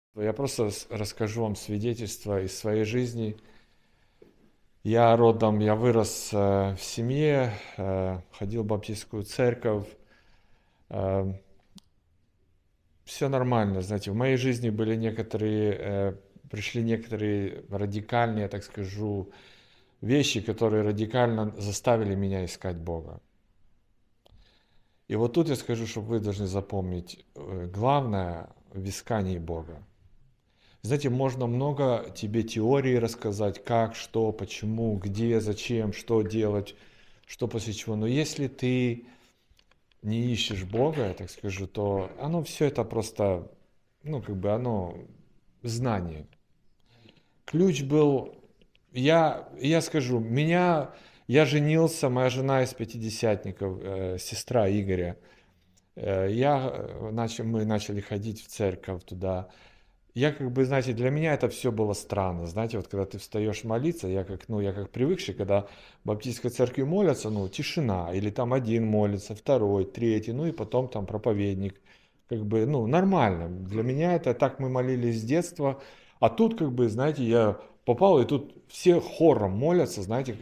Я просто расскажу вам свидетельство из своей жизни. Я вырос в семье, ходил в баптистскую церковь. Все нормально, знаете, в моей жизни пришли некоторые радикальные, я так скажу, вещи, которые радикально заставили меня искать Бога. И вот тут я скажу, что вы должны запомнить, главное в искании Бога. Знаете, можно много тебе теории рассказать, как, что, почему, где, зачем, что делать, что после чего. Но если ты не ищешь Бога, я так скажу, то оно все это просто, оно знание. Ключ был, я скажу, я женился, моя жена из пятидесятников, сестра Игоря. Мы начали ходить в церковь туда. Знаете, для меня это все было странно. Знаете, вот когда ты встаешь молиться, я как привыкший, когда в баптистской церкви молятся, тишина, или там один молится, второй, третий, и потом там проповедник. Нормально. Для меня это так мы молились с детства. А тут, знаете, я попал, и тут все хором молятся, знаете,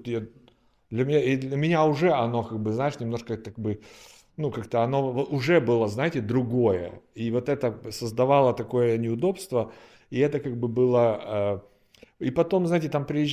и для меня уже оно, знаешь, немножко как-то оно уже было, знаете, другое. И вот это создавало такое неудобство, и это было... И потом, знаете,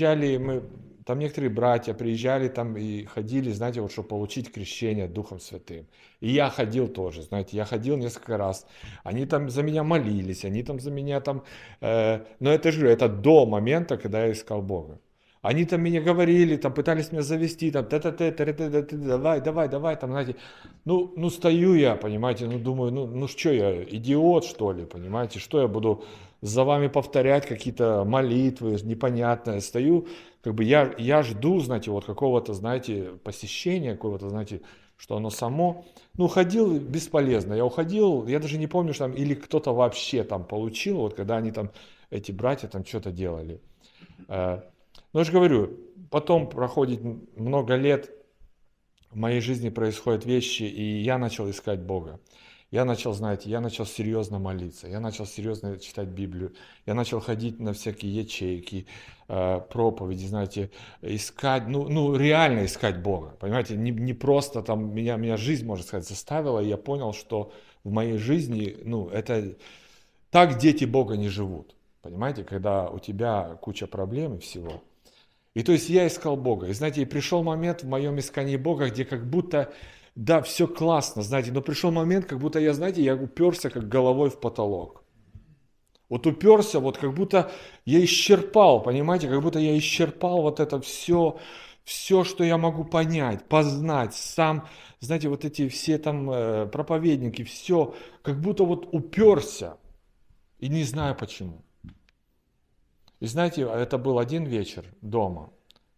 там некоторые братья приезжали там и ходили, знаете, вот чтобы получить крещение Духом Святым. И я ходил тоже, знаете, я ходил несколько раз. Они там за меня молились, они там за меня там... но это до момента, когда я искал Бога. Они там мне говорили, там пытались меня завести, там, давай, там, знаете, стою я, понимаете, думаю, что я, идиот, что ли, понимаете, что я буду за вами повторять какие-то молитвы, непонятное, стою, я жду, знаете, вот какого-то, знаете, посещения, какого-то, знаете, что оно само, ходил бесполезно, я уходил, я даже не помню, что там, или кто-то вообще там получил, вот когда они там, эти братья там что-то делали. Но я же говорю, потом проходит много лет, в моей жизни происходят вещи, и я начал искать Бога. Я начал серьезно молиться, я начал серьезно читать Библию, я начал ходить на всякие ячейки, проповеди, знаете, искать, реально искать Бога, понимаете, не просто там меня жизнь, можно сказать, заставила, и я понял, что в моей жизни, это так дети Бога не живут, понимаете, когда у тебя куча проблем и всего. И то есть я искал Бога. И знаете, и пришел момент в моем искании Бога, где как будто, да, все классно, знаете, но пришел момент, как будто я, знаете, я уперся как головой в потолок. Вот уперся, вот как будто я исчерпал, понимаете, как будто я исчерпал вот это все, что я могу понять, познать, сам, знаете, вот эти все там проповедники, все, как будто вот уперся, и не знаю почему. И знаете, это был один вечер дома.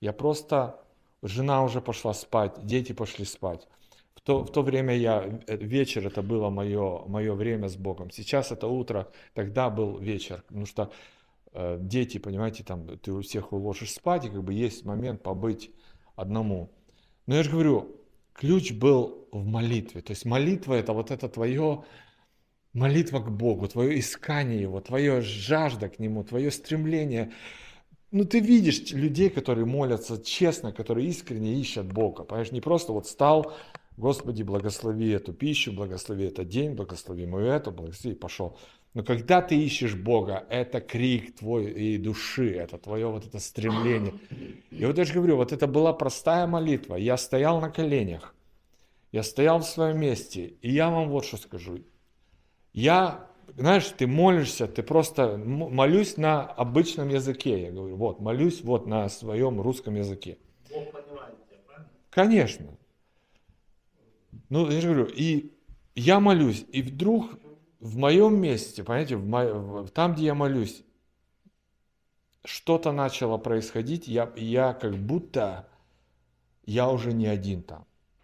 Жена уже пошла спать, дети пошли спать. В то время вечер это было мое время с Богом. Сейчас это утро, тогда был вечер. Потому что дети, понимаете, там ты у всех уложишь спать, и есть момент побыть одному. Но я же говорю, ключ был в молитве. То есть молитва это вот это твое молитва к Богу, твое искание Его, твое жажда к Нему, твое стремление. Ты видишь людей, которые молятся честно, которые искренне ищут Бога. Понимаешь, не просто вот стал, Господи, благослови эту пищу, благослови этот день, благослови мою эту, благослови, и пошел. Но когда ты ищешь Бога, это крик твой и души, это твое вот это стремление. И вот я же говорю, вот это была простая молитва. Я стоял на коленях, я стоял в своем месте, и я вам вот что скажу. Знаешь, ты молишься, ты просто молюсь на обычном языке. Я говорю, вот, молюсь вот на своем русском языке. Бог понимает тебя, правильно? Конечно. Я же говорю, и я молюсь, и вдруг в моем месте, понимаете, там, где я молюсь, что-то начало происходить, я как будто я уже не один там.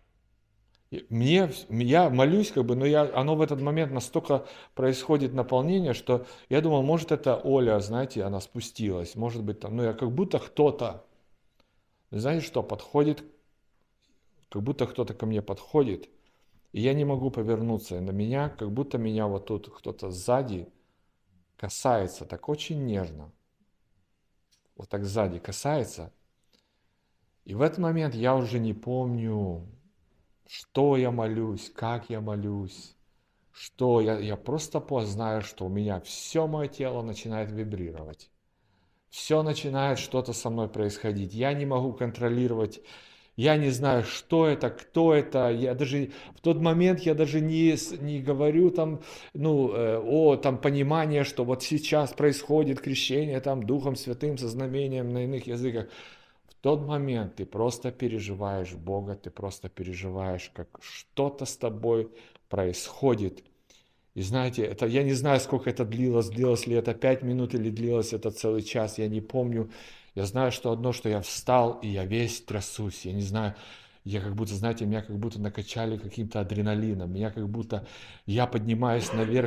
Я молюсь, но оно в этот момент настолько происходит наполнение, что я думал, может это Оля, знаете, она спустилась, может быть там, я как будто кто-то, знаете что, подходит, как будто кто-то ко мне подходит, и я не могу повернуться, и на меня, как будто меня вот тут кто-то сзади касается так очень нежно, вот так сзади касается, и в этот момент я уже не помню, что я молюсь, как я молюсь, что я просто знаю, что у меня все мое тело начинает вибрировать. Все начинает что-то со мной происходить. Я не могу контролировать, я не знаю, что это, кто это. Я даже в тот момент я даже не говорю там, там понимание, что вот сейчас происходит крещение там Духом Святым со знамением на иных языках. В тот момент ты просто переживаешь Бога, ты просто переживаешь, как что-то с тобой происходит. И знаете, это, я не знаю, сколько это длилось ли это 5 минут или длилось это целый час, я не помню. Я знаю, что одно, что я встал, и я весь трясусь. Я не знаю, я как будто, знаете, меня как будто накачали каким-то адреналином. Меня как будто, я поднимаюсь наверх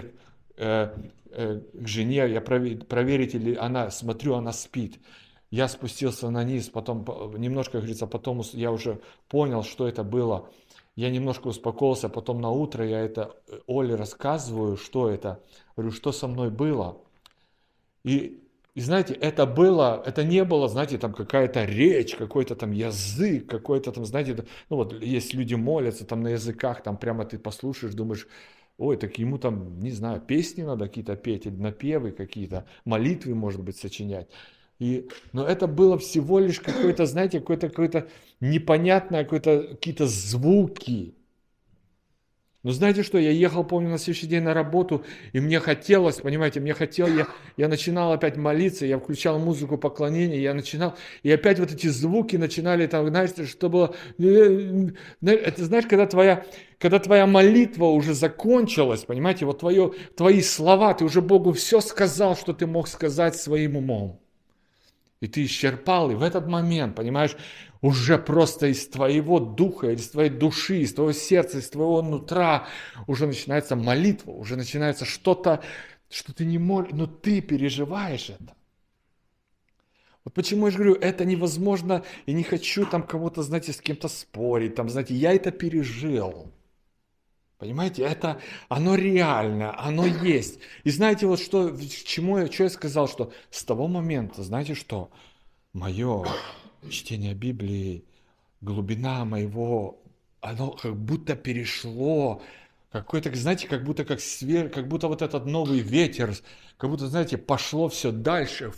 к жене, я проверить, или она, смотрю, она спит. Я спустился на низ, потом немножко, как говорится, потом я уже понял, что это было. Я немножко успокоился, потом на утро я это Оле рассказываю, что это. Говорю, что со мной было. И знаете, это не было, знаете, там какая-то речь, какой-то там язык, какой-то там, знаете, ну вот есть люди молятся там на языках, там прямо ты послушаешь, думаешь, ой, так ему там, не знаю, песни надо какие-то петь, или напевы какие-то, молитвы, может быть, сочинять. Но это было всего лишь какое-то, знаете, какое-то непонятное, какие-то звуки. Но знаете что, я ехал, помню, на следующий день на работу, и мне хотелось, понимаете, я начинал опять молиться, я включал музыку поклонения, я начинал, и опять вот эти звуки начинали, там, знаете, что было, это, знаешь, когда твоя молитва уже закончилась, понимаете, вот твои слова, ты уже Богу все сказал, что ты мог сказать своим умом. И ты исчерпал, и в этот момент, понимаешь, уже просто из твоего духа, из твоей души, из твоего сердца, из твоего нутра уже начинается молитва, уже начинается что-то, что ты не можешь, но ты переживаешь это. Вот почему я же говорю, это невозможно, и не хочу там кого-то, знаете, с кем-то спорить, там, знаете, я это пережил. Понимаете, оно реально, оно есть. И знаете, вот что я сказал, что с того момента, знаете что, мое чтение Библии, глубина моего, оно как будто перешло, какой-то, знаете, как будто вот этот новый ветер, как будто, знаете, пошло все дальше,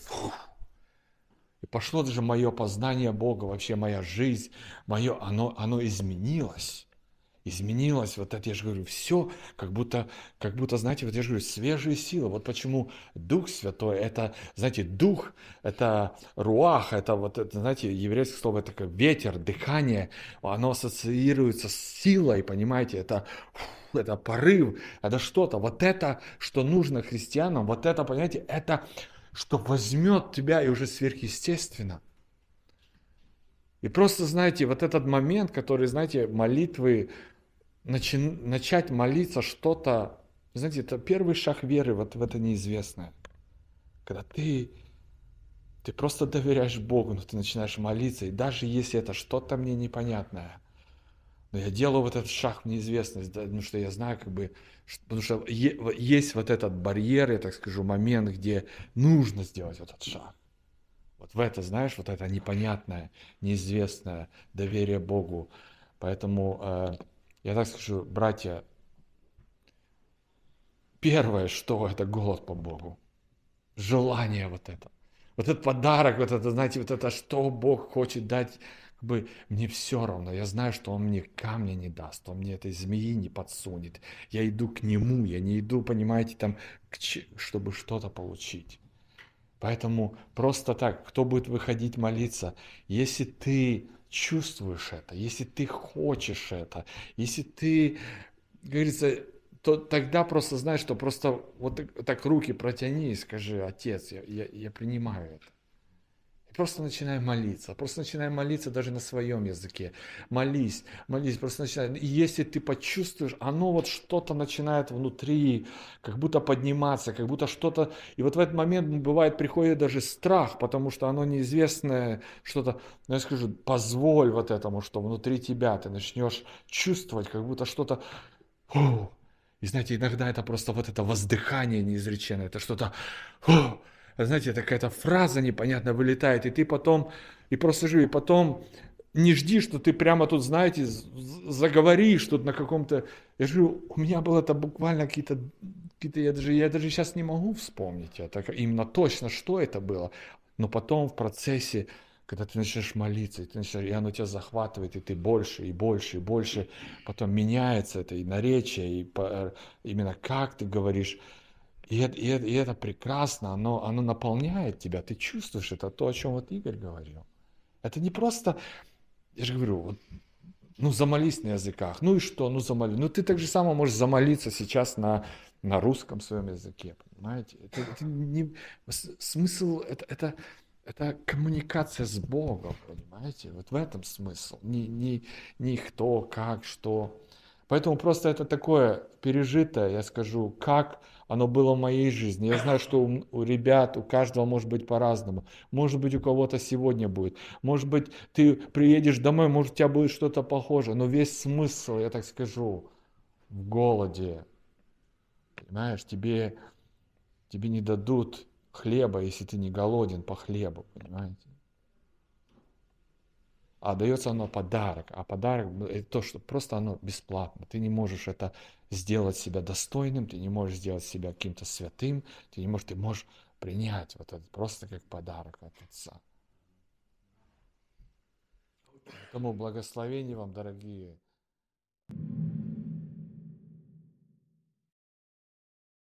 и пошло даже мое познание Бога, вообще моя жизнь, оно изменилось. Изменилось, вот это, я же говорю, все, как будто, знаете, вот я же говорю, свежие силы. Вот почему Дух Святой, это, знаете, Дух, это руах, это вот, это, знаете, еврейское слово, это как ветер, дыхание, оно ассоциируется с силой, понимаете, это порыв, это что-то, вот это, что нужно христианам, вот это, понимаете, это, что возьмет тебя и уже сверхъестественно. И просто, знаете, вот этот момент, который, знаете, молитвы, начать молиться что-то, знаете, это первый шаг веры вот в это неизвестное. Когда ты просто доверяешь Богу, но ты начинаешь молиться, и даже если это что-то мне непонятное, но я делаю вот этот шаг в неизвестность, да, потому что я знаю, потому что есть вот этот барьер, я так скажу, момент, где нужно сделать этот шаг. Вот в это, знаешь, вот это непонятное, неизвестное доверие Богу. Поэтому я так скажу, братья, первое, что это голод по Богу. Желание вот это. Вот этот подарок, вот это, знаете, вот это, что Бог хочет дать, мне все равно. Я знаю, что Он мне камня не даст, Он мне этой змеи не подсунет. Я иду к Нему, я не иду, понимаете, там, чтобы что-то получить. Поэтому просто так, кто будет выходить молиться, если ты чувствуешь это, если ты хочешь это, если ты, как говорится, то тогда просто знаешь, что просто вот так руки протяни и скажи: Отец, я принимаю это. И просто начинай молиться даже на своем языке. Молись, просто начинай. И если ты почувствуешь, оно вот что-то начинает внутри, как будто подниматься, как будто что-то. И вот в этот момент бывает, приходит даже страх, потому что оно неизвестное, что-то. Но я скажу, позволь вот этому, что внутри тебя ты начнешь чувствовать, как будто что-то. И знаете, иногда это просто вот это воздыхание неизреченное, это что-то, фу, знаете, это какая-то фраза непонятная вылетает, и ты потом, и просто живи, и потом не жди, что ты прямо тут, знаете, заговоришь тут на каком-то... Я же говорю, у меня было это буквально какие-то я даже сейчас не могу вспомнить это, именно точно, что это было. Но потом в процессе, когда ты начинаешь молиться, и оно тебя захватывает, и ты больше, и больше, и больше, потом меняется это и наречие, именно как ты говоришь. И это прекрасно, оно наполняет тебя, ты чувствуешь это, то, о чем вот Игорь говорил. Это не просто, я же говорю, вот, ну замолись на языках, ну и что, ну замолись. Ну ты так же само можешь замолиться сейчас на русском своем языке, понимаете? Это не, смысл, это коммуникация с Богом, понимаете? Вот в этом смысл. Не кто, как, что. Поэтому просто это такое пережитое, я скажу, как оно было в моей жизни. Я знаю, что у ребят, у каждого может быть по-разному. Может быть, у кого-то сегодня будет. Может быть, ты приедешь домой, может, у тебя будет что-то похожее. Но весь смысл, я так скажу, в голоде. Понимаешь, тебе не дадут хлеба, если ты не голоден по хлебу, понимаете? А дается оно подарок. А подарок это то, что просто оно бесплатно. Ты не можешь это сделать себя достойным, ты не можешь сделать себя каким-то святым, ты можешь принять вот это просто как подарок от Отца. Поэтому благословение вам, дорогие.